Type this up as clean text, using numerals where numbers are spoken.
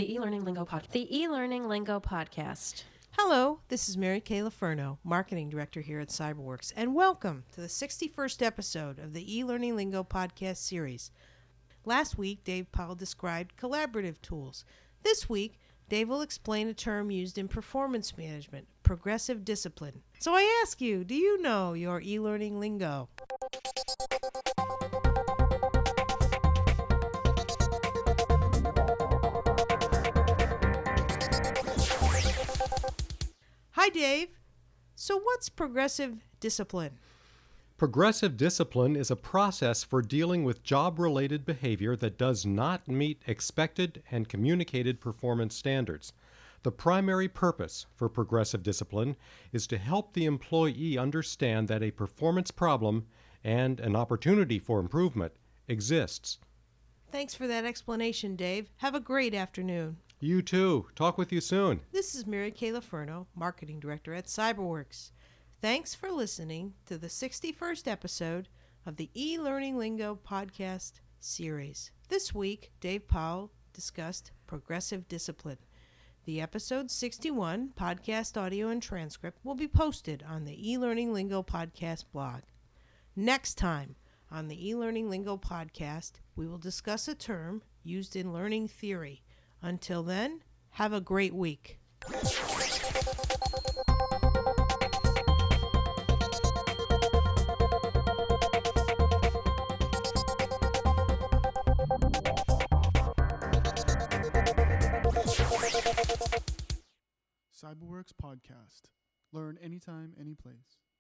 The e-learning lingo podcast. Hello, this is Mary Kay Lafurno, Marketing Director here at Cyberworks, and welcome to the 61st episode of the e-learning lingo podcast series. Last week, Dave Powell described collaborative tools. This week, Dave will explain a term used in performance management, progressive discipline. So I ask you, do you know your e-learning lingo? Hi, Dave. So what's progressive discipline? Progressive discipline is a process for dealing with job-related behavior that does not meet expected and communicated performance standards. The primary purpose for progressive discipline is to help the employee understand that a performance problem and an opportunity for improvement exists. Thanks for that explanation, Dave. Have a great afternoon. You too. Talk with you soon. This is Mary Kay Lafurno, Marketing Director at Cyberworks. Thanks for listening to the 61st episode of the e-learning lingo podcast series. This week, Dave Powell discussed progressive discipline. The episode 61 podcast audio and transcript will be posted on the e-learning lingo podcast blog. Next time on the e-learning lingo podcast, we will discuss a term used in learning theory. Until then, have a great week. Cyberworks Podcast. Learn anytime, anyplace.